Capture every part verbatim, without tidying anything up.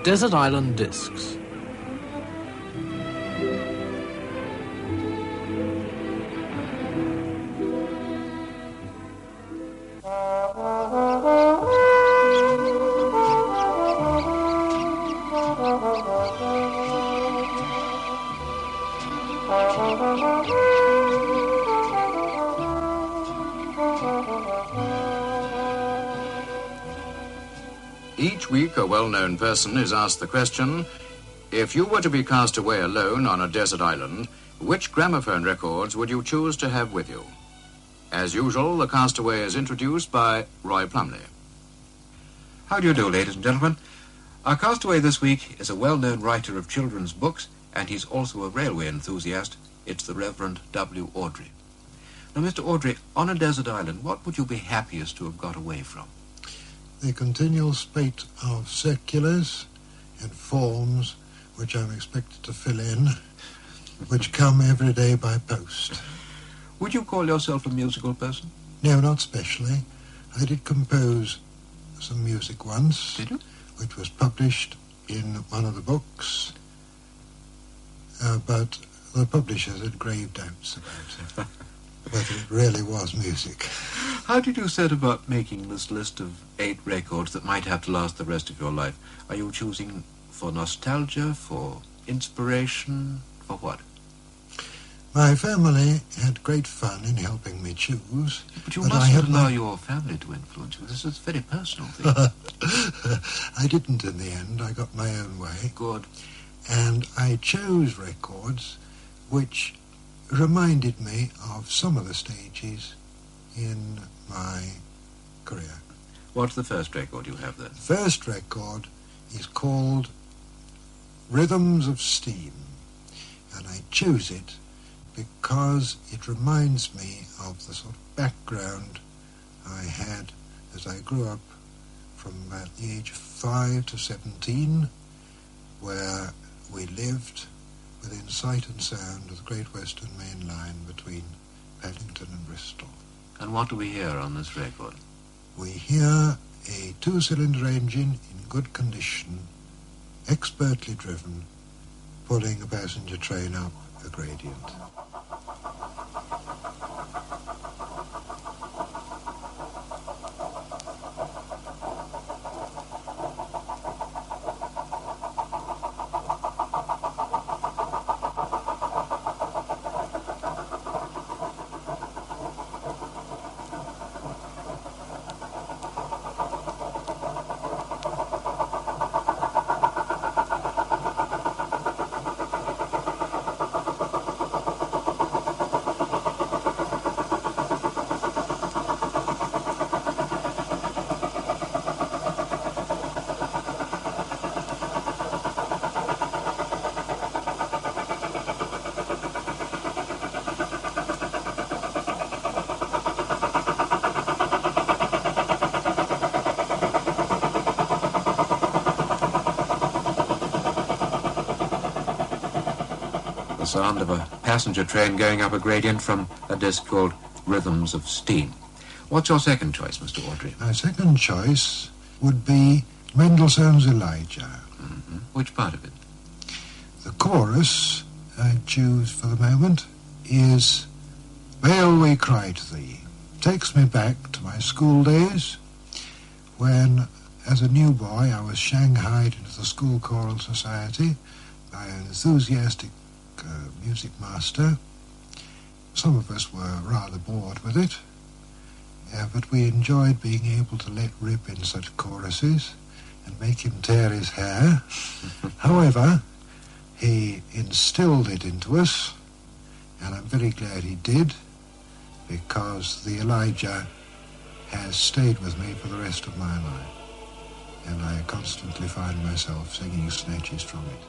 Desert Island Discs. Each week, a well-known person is asked the question, if you were to be cast away alone on a desert island, which gramophone records would you choose to have with you? As usual, the castaway is introduced by Roy Plumley. How do you do, ladies and gentlemen? Our castaway this week is a well-known writer of children's books, and he's also a railway enthusiast. It's the Reverend W. Awdry. Now, Mister Awdry, on a desert island, what would you be happiest to have got away from? The continual spate of circulars and forms which I'm expected to fill in, which come every day by post. Would you call yourself a musical person? No, not specially. I did compose some music once. Did you? Which was published in one of the books, uh, but the publishers had grave doubts about it, whether it really was music. How did you set about making this list of eight records that might have to last the rest of your life? Are you choosing for nostalgia, for inspiration, for what? My family had great fun in helping me choose. But you but must I had allow my... your family to influence you. This is a very personal thing. I didn't in the end. I got my own way. Good. And I chose records which reminded me of some of the stages in my career. What's the first record you have there? The first record is called Rhythms of Steam, and I chose it because it reminds me of the sort of background I had as I grew up from about the age of five to seventeen, where we lived within sight and sound of the Great Western Main Line between Paddington and Bristol. And what do we hear on this record? We hear a two-cylinder engine in good condition, expertly driven, pulling a passenger train up a gradient. The sound of a passenger train going up a gradient from a disc called Rhythms of Steam. What's your second choice, Mister Awdry? My second choice would be Mendelssohn's Elijah. Mm-hmm. Which part of it? The chorus I choose for the moment is Wail We Cry to Thee. Takes me back to my school days when, as a new boy, I was shanghaied into the school choral society by an enthusiastic uh, music master. Some of us were rather bored with it, uh, but we enjoyed being able to let rip in such choruses and make him tear his hair. However, he instilled it into us, and I'm very glad he did, because the Elijah has stayed with me for the rest of my life, and I constantly find myself singing snatches from it.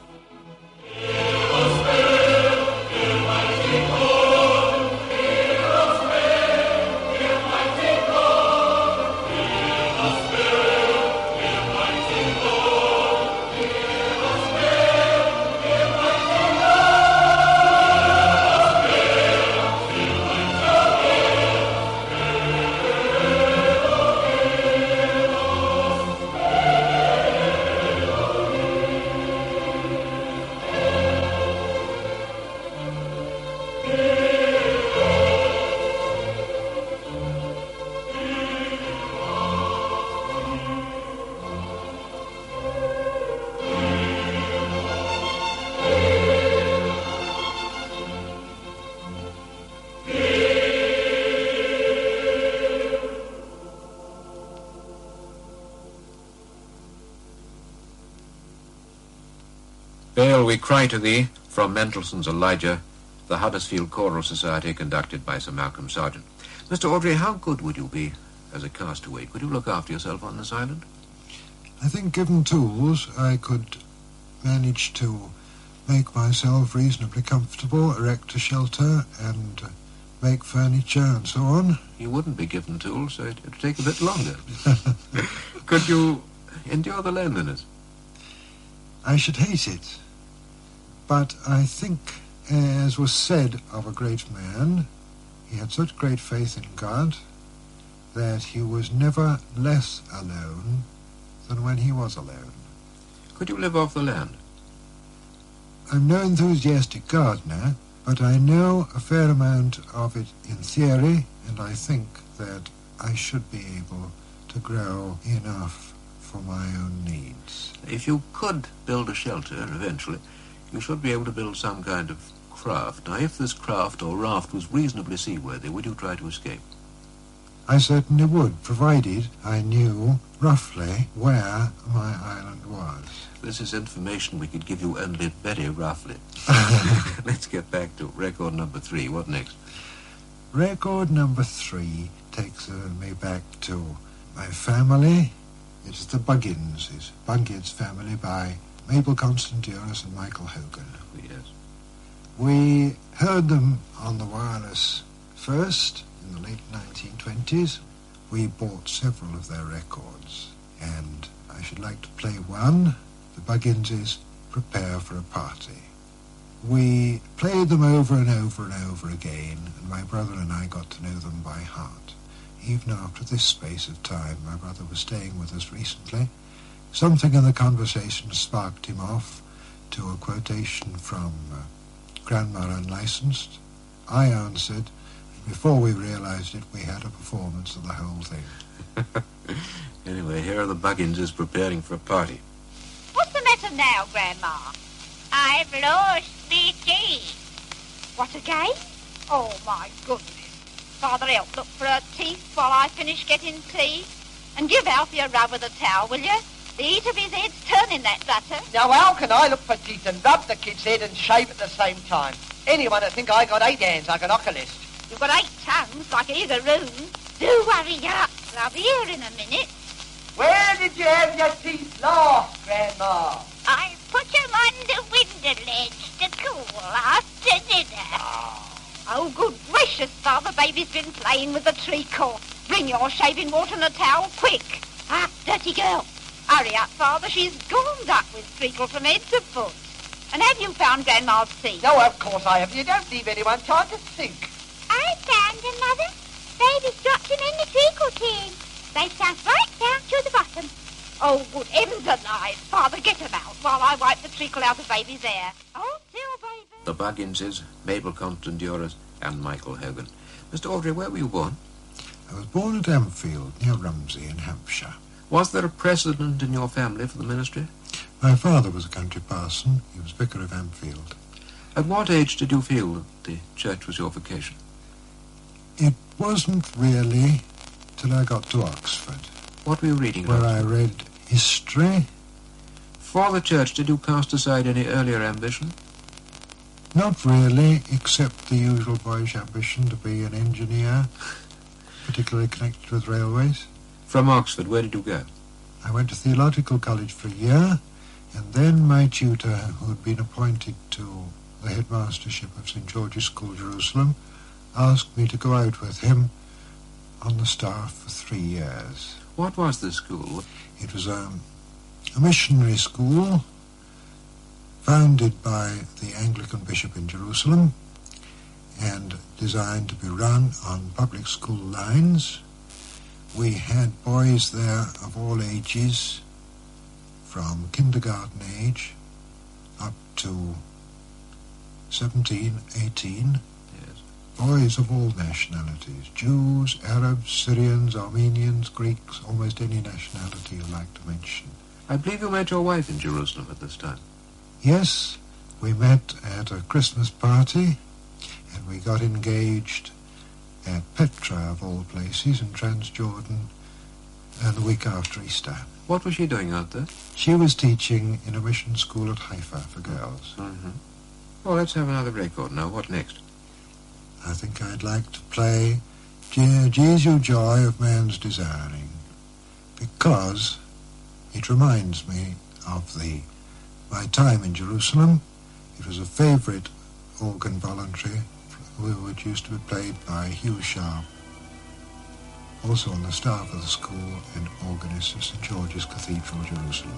Wail We Cry to Thee, from Mendelssohn's Elijah, the Huddersfield Choral Society, conducted by Sir Malcolm Sargent. Mister Audrey, how good would you be as a castaway? Could you look after yourself on this island? I think, given tools, I could manage to make myself reasonably comfortable, erect a shelter, and uh, make furniture and so on. You wouldn't be given tools, so it would take a bit longer. Could you endure the loneliness? I should hate it. But I think, as was said of a great man, he had such great faith in God that he was never less alone than when he was alone. Could you live off the land? I'm no enthusiastic gardener, but I know a fair amount of it in theory, and I think that I should be able to grow enough for my own needs. If you could build a shelter eventually, you should be able to build some kind of craft. Now, if this craft or raft was reasonably seaworthy, would you try to escape? I certainly would, provided I knew roughly where my island was. This is information we could give you only very roughly. Let's get back to record number three. What next? Record number three takes uh, me back to my family. It's the Bugginses, Bungids family by Mabel Constantinos and Michael Hogan. Yes. We heard them on the wireless first in the late nineteen twenties. We bought several of their records, and I should like to play one, the Bugginses, Prepare for a Party. We played them over and over and over again, and my brother and I got to know them by heart. Even after this space of time, my brother was staying with us recently. Something in the conversation sparked him off to a quotation from uh, Grandma Unlicensed. I answered. Before we realized it, we had a performance of the whole thing. Anyway, here are the Bugginses preparing for a party. What's the matter now, Grandma? I've lost the key. What, again? Oh, my goodness. Father, help look for her teeth while I finish getting tea. And give Alfie a rub with a towel, will you? The heat of his head's turning that butter. Now, how can I look for teeth and rub the kid's head and shave at the same time? Anyone would think I got eight hands like an oculist. You've got eight tongues like a Igaroon. Do hurry up. I'll be here in a minute. Where did you have your teeth last, Grandma? I put them on the window ledge to cool after dinner. Oh. Oh, good gracious, Father, baby's been playing with the treacle. Bring your shaving water and a towel, quick. Ah, dirty girl. Hurry up, Father, she's gormed up with treacle from head to foot. And have you found Grandma's tea? No, of course I have. You don't leave anyone time to think. I found them, Mother. Baby's dropped them in the treacle tin. They sunk right down to the bottom. Oh, good heavens alive. Father, get them out while I wipe the treacle out of baby's hair. Oh, still, baby. The Bugginses, Mabel Constantinos, and Michael Hogan. Mister Audrey, where were you born? I was born at Ampfield, near Rumsey in Hampshire. Was there a precedent in your family for the ministry? My father was a country parson. He was vicar of Ampfield. At what age did you feel that the church was your vocation? It wasn't really till I got to Oxford, What were you reading? where about? I read history. For the church, did you cast aside any earlier ambition? Not really, except the usual boyish ambition to be an engineer, particularly connected with railways. From Oxford, where did you go? I went to theological college for a year, and then my tutor, who had been appointed to the headmastership of Saint George's School, Jerusalem, asked me to go out with him on the staff for three years. What was this school? It was a, a missionary school founded by the Anglican bishop in Jerusalem and designed to be run on public school lines. We had boys there of all ages, from kindergarten age up to seventeen, eighteen. Yes. Boys of all nationalities, Jews, Arabs, Syrians, Armenians, Greeks, almost any nationality you like to mention. I believe you met your wife in Jerusalem at this time. Yes, we met at a Christmas party, and we got engaged at Petra, of all places, in Transjordan, uh, the week after Easter. What was she doing out there? She was teaching in a mission school at Haifa for girls. Mm-hmm. Well, let's have another record now. What next? I think I'd like to play Je- Jesu Joy of Man's Desiring, because it reminds me of the my time in Jerusalem. It was a favourite organ voluntary which used to be played by Hugh Sharp, also on the staff of the school and organist of St George's Cathedral, Jerusalem.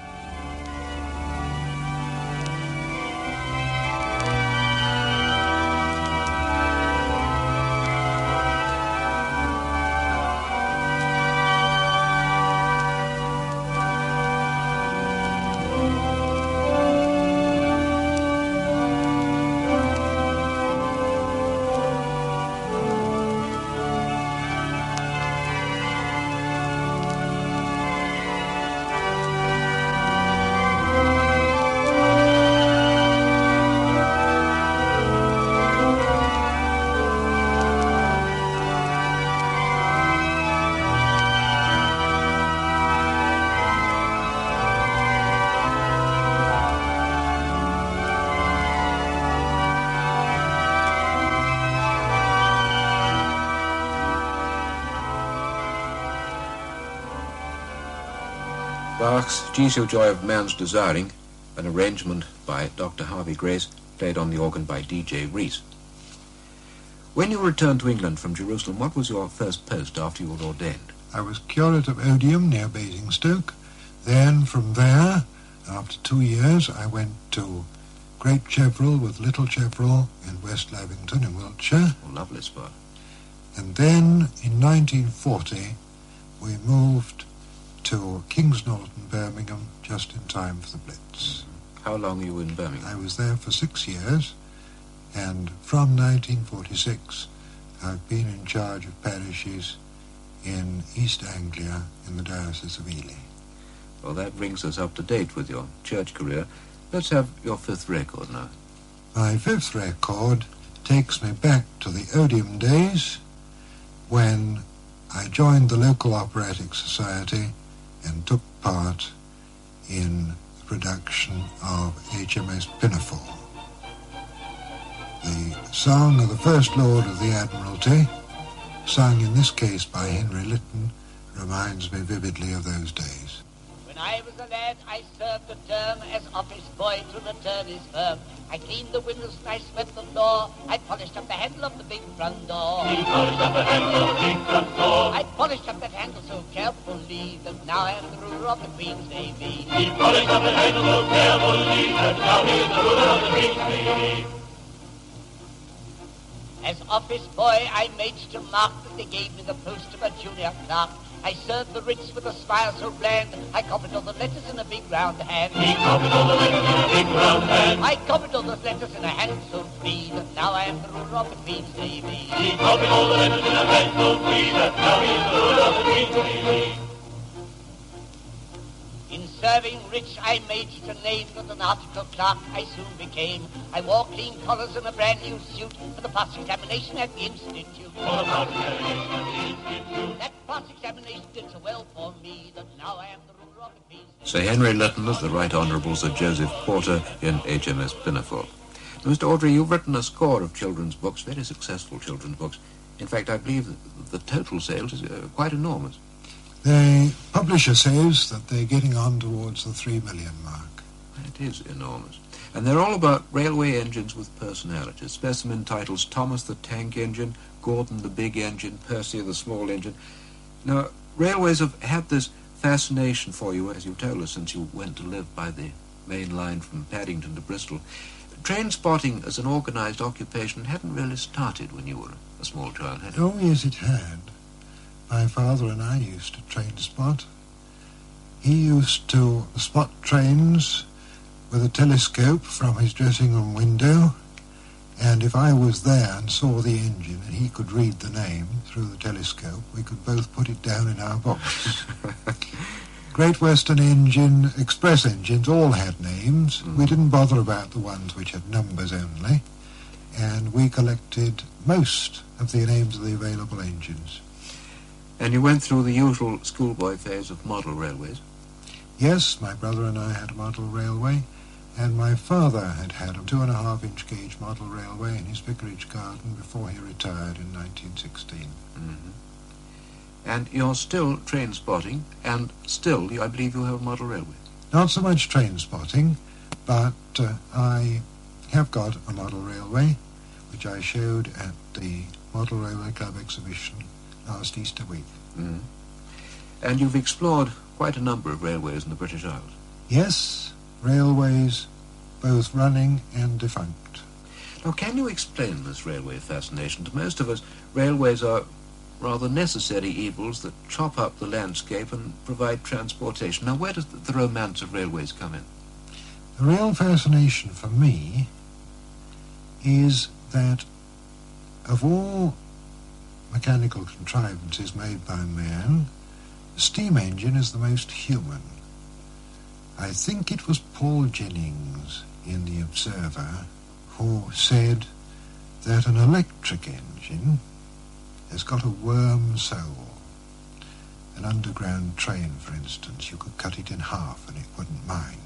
Bach's Jesu Joy of Man's Desiring, an arrangement by Doctor Harvey Grace, played on the organ by D J Rees. When you returned to England from Jerusalem, what was your first post after you were ordained? I was curate of Odium near Basingstoke. Then from there, after two years, I went to Great Cheverill with Little Cheverill in West Lavington in Wiltshire. Oh, lovely spot. And then in nineteen forty, we moved to Kings Norton, Birmingham, just in time for the Blitz. How long were you in Birmingham? I was there for six years, and from nineteen forty-six, I've been in charge of parishes in East Anglia in the Diocese of Ely. Well, that brings us up to date with your church career. Let's have your fifth record now. My fifth record takes me back to the Odium days, when I joined the local operatic society and took part in the production of H M S Pinafore. The song of the First Lord of the Admiralty, sung in this case by Henry Lytton, reminds me vividly of those days. When I was a lad, I served a term as office boy to the attorney's firm. I cleaned the windows and I swept the floor. I polished up the handle of the big front door. He polished up the handle of the big front door. I polished up that handle so carefully that now I am the ruler of the Queen's Navy. He polished up the handle so carefully that now he is the ruler of the Queen's Navy. As office boy, I made to mark that they gave me the post of a junior clerk. I served the writs with a smile so bland. I copied all the letters in a big round hand. He copied all the letters in a big round hand. I copied all those letters in a hand so free that now I am the ruler of the Queen's Navy. He copied all the letters in a hand so free that now he is the ruler of the Queen's Navy. In serving rich, I made it a name that an article clerk I soon became. I wore clean collars and a brand new suit for the pass examination at the Institute. For the pass examination at the Institute. That pass examination did so well for me that now I am the ruler of the Queen's Navy. Sir Henry Lytton as the Right Honourable Sir Joseph Porter in H M S Pinafore. Now, Mister Audrey, you've written a score of children's books, very successful children's books. In fact, I believe that the total sales is uh, quite enormous. The publisher says that they're getting on towards the three million mark. It is enormous. And they're all about railway engines with personalities. Specimen titles: Thomas the Tank Engine, Gordon the Big Engine, Percy the Small Engine. Now, railways have had this fascination for you, as you told us, since you went to live by the main line from Paddington to Bristol. Train spotting as an organised occupation hadn't really started when you were a small child, had it? Oh, yes, it had. My father and I used to train spot. He used to spot trains with a telescope from his dressing room window, and if I was there and saw the engine and he could read the name through the telescope, we could both put it down in our books. Great Western Engine, express engines all had names. Mm. We didn't bother about the ones which had numbers only, and we collected most of the names of the available engines. And you went through the usual schoolboy phase of model railways? Yes, my brother and I had a model railway, and my father had had a two and a half inch gauge model railway in his vicarage garden before he retired in nineteen sixteen. Mm-hmm. And you're still train spotting, and still, I believe you have a model railway. Not so much train spotting, but uh, I have got a model railway, which I showed at the Model Railway Club exhibition last Easter week. Mm. And you've explored quite a number of railways in the British Isles. Yes, railways, both running and defunct. Now, can you explain this railway fascination? To most of us, railways are rather necessary evils that chop up the landscape and provide transportation. Now, where does the, the romance of railways come in? The real fascination for me is that of all mechanical contrivances made by man, the steam engine is the most human. I think it was Paul Jennings in The Observer who said that an electric engine has got a worm soul. An underground train, for instance, you could cut it in half and it wouldn't mind.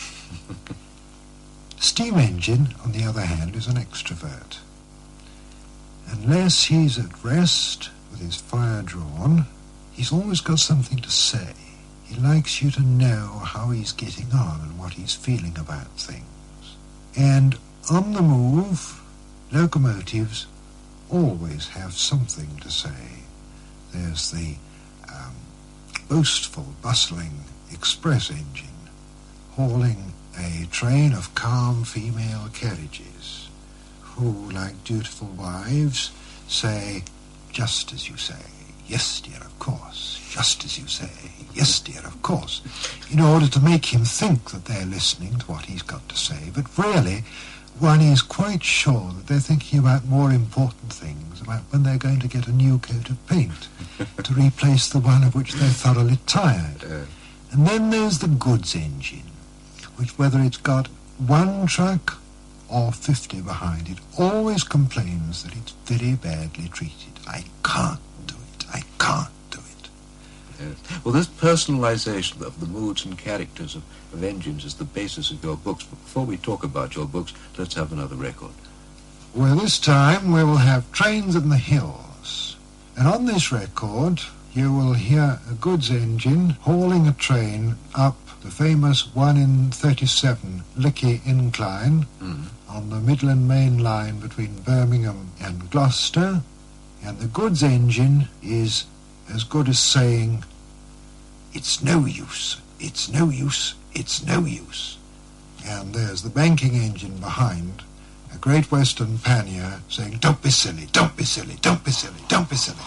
Steam engine, on the other hand, is an extrovert. Unless he's at rest with his fire drawn, he's always got something to say. He likes you to know how he's getting on and what he's feeling about things. And on the move, locomotives always have something to say. There's the um, boastful, bustling express engine hauling a train of calm female carriages who, like dutiful wives, say, just as you say, yes, dear, of course, just as you say, yes, dear, of course, in order to make him think that they're listening to what he's got to say. But really, one is quite sure that they're thinking about more important things, about when they're going to get a new coat of paint to replace the one of which they're thoroughly tired. Uh. And then there's the goods engine, which, whether it's got one truck or fifty behind it, always complains that it's very badly treated. I can't do it. I can't do it. Yes. Well, this personalisation of the moods and characters of, of engines is the basis of your books. But before we talk about your books, let's have another record. Well, this time we will have Trains in the Hills. And on this record, you will hear a goods engine hauling a train up the famous one in thirty-seven Lickey Incline mm. on the Midland Main Line between Birmingham and Gloucester. And the goods engine is as good as saying, it's no use, it's no use, it's no use. And there's the banking engine behind, a Great Western pannier saying, don't be silly, don't be silly, don't be silly, don't be silly.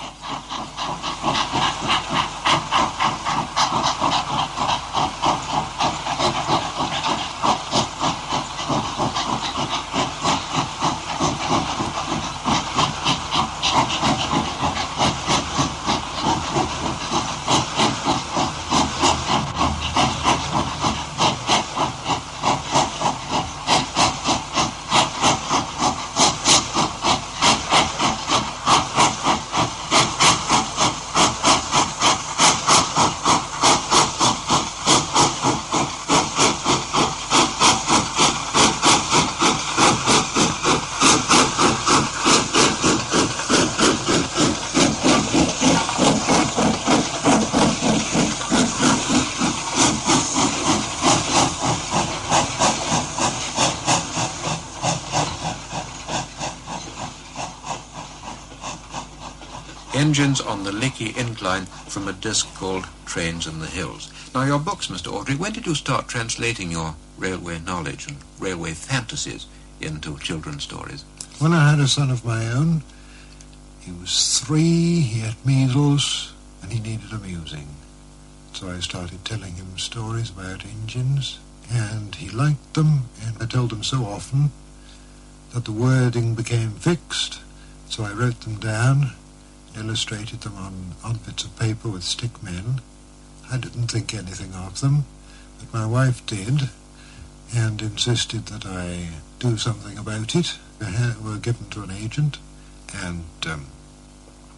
Engines on the Lickey Incline from a disc called Trains in the Hills. Now, your books, Mister Audrey, when did you start translating your railway knowledge and railway fantasies into children's stories? When I had a son of my own, he was three, he had measles, and he needed amusing. So I started telling him stories about engines, and he liked them, and I told him so often that the wording became fixed, so I wrote them down, illustrated them on, on bits of paper with stick men. I didn't think anything of them, but my wife did, and insisted that I do something about it. We were given to an agent, and um,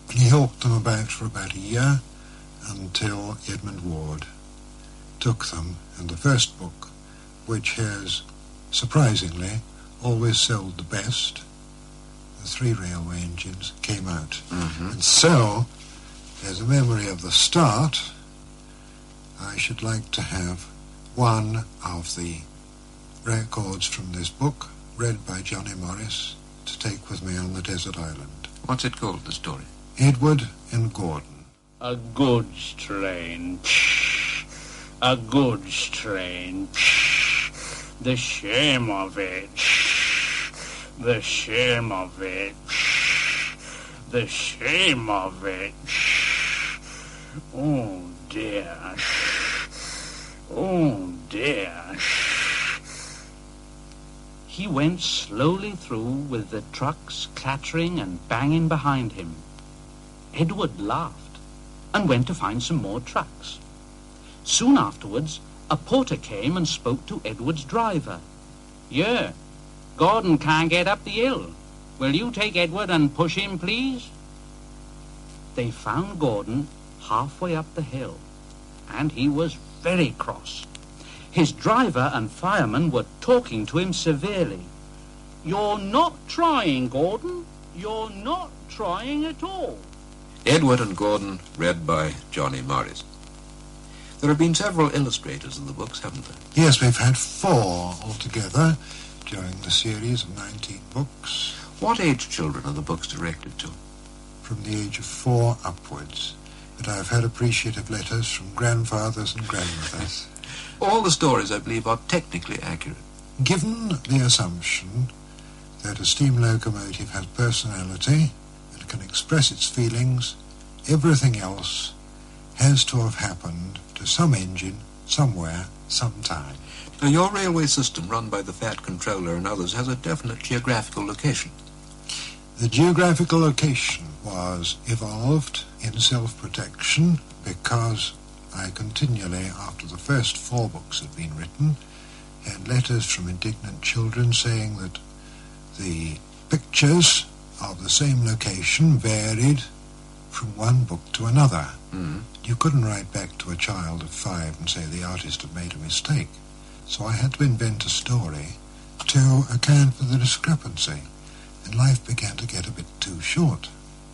He hawked them about for about a year until Edmund Ward took them, and the first book, which has surprisingly always sold the best, The Three Railway Engines, came out. Mm-hmm. And so, as a memory of the start, I should like to have one of the records from this book, read by Johnny Morris, to take with me on the desert island. What's it called, the story? Edward and Gordon. A goods train. Psh, a goods train. Psh, the shame of it. Psh, the shame of it. Psh, the shame of it. Psh, oh dear. Oh dear. He went slowly through with the trucks clattering and banging behind him. Edward laughed and went to find some more trucks. Soon afterwards, a porter came and spoke to Edward's driver. "Yeah, Gordon can't get up the hill. Will you take Edward and push him, please?" They found Gordon halfway up the hill, and he was very cross. His driver and fireman were talking to him severely. "You're not trying, Gordon. You're not trying at all." Edward and Gordon, read by Johnny Morris. There have been several illustrators of the books, haven't there? Yes, we've had four altogether during the series of nineteen books. What age children are the books directed to? From the age of four upwards. But I've had appreciative letters from grandfathers and grandmothers. All the stories, I believe, are technically accurate. Given the assumption that a steam locomotive has personality and can express its feelings, everything else has to have happened to some engine, somewhere, sometime. Now, your railway system, run by the Fat Controller and others, has a definite geographical location. The geographical location was evolved in self-protection because I continually, after the first four books had been written, had letters from indignant children saying that the pictures of the same location varied from one book to another. Mm. You couldn't write back to a child of five and say the artist had made a mistake. So I had to invent a story to account for the discrepancy, and life began to get a bit too short.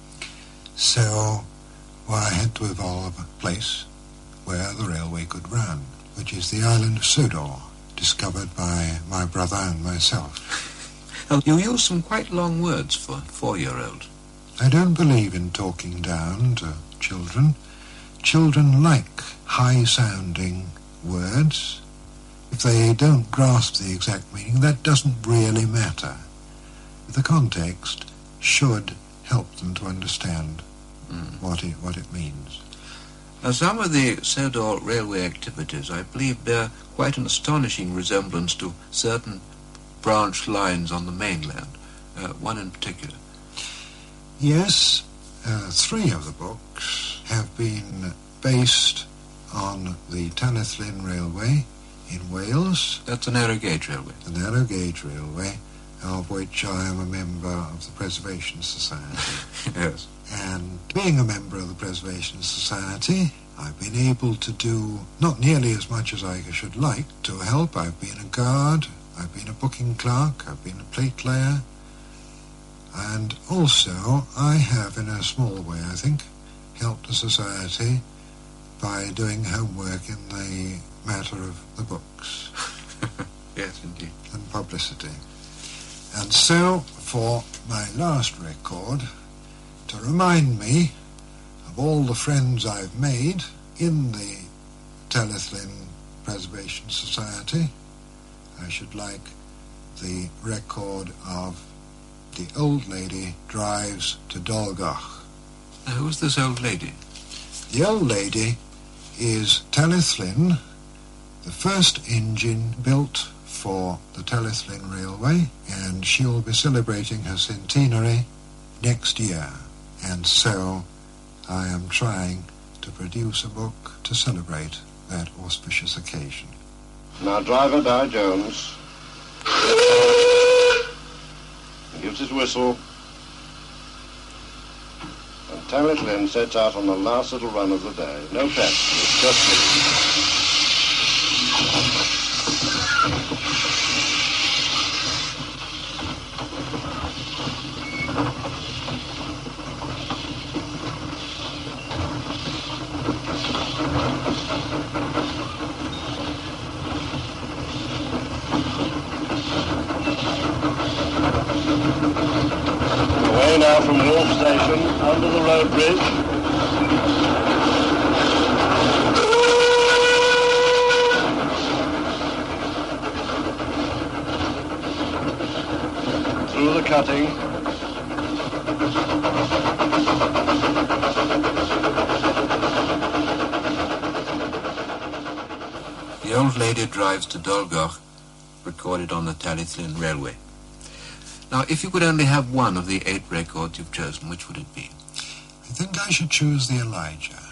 So well, I had to evolve a place where the railway could run, which is the island of Sodor, discovered by my brother and myself. Now, you use some quite long words for four-year-olds. I don't believe in talking down to children. Children like high-sounding words. If they don't grasp the exact meaning, that doesn't really matter. The context should help them to understand mm. what it, what it means. Now, some of the Sodor railway activities, I believe, bear quite an astonishing resemblance to certain branch lines on the mainland, uh, one in particular. Yes, uh, three of the books have been based on the Tanith Railway in Wales. That's a narrow gauge railway. The narrow gauge railway, of which I am a member of the Preservation Society. Yes. And being a member of the Preservation Society, I've been able to do not nearly as much as I should like to help. I've been a guard, I've been a booking clerk, I've been a plate layer, and also I have, in a small way, I think, helped the Society by doing homework in the matter of the books. Yes, indeed. And publicity. And so, for my last record, to remind me of all the friends I've made in the Talyllyn Preservation Society, I should like the record of The Old Lady Drives to Dolgach. Now, who's this old lady? The old lady is Talyllyn, the first engine built for the Talyllyn Railway, and she'll be celebrating her centenary next year. And so I am trying to produce a book to celebrate that auspicious occasion. Now, driver Dow Jones he gives his whistle and Tally sets out on the last little run of the day. No passengers, just me. Away now from Wolf Station, under the road bridge. Through the cutting. The old lady drives to Dolgoch, recorded on the Tallysline Railway. Now, if you could only have one of the eight records you've chosen, which would it be? I think I should choose the Elijah.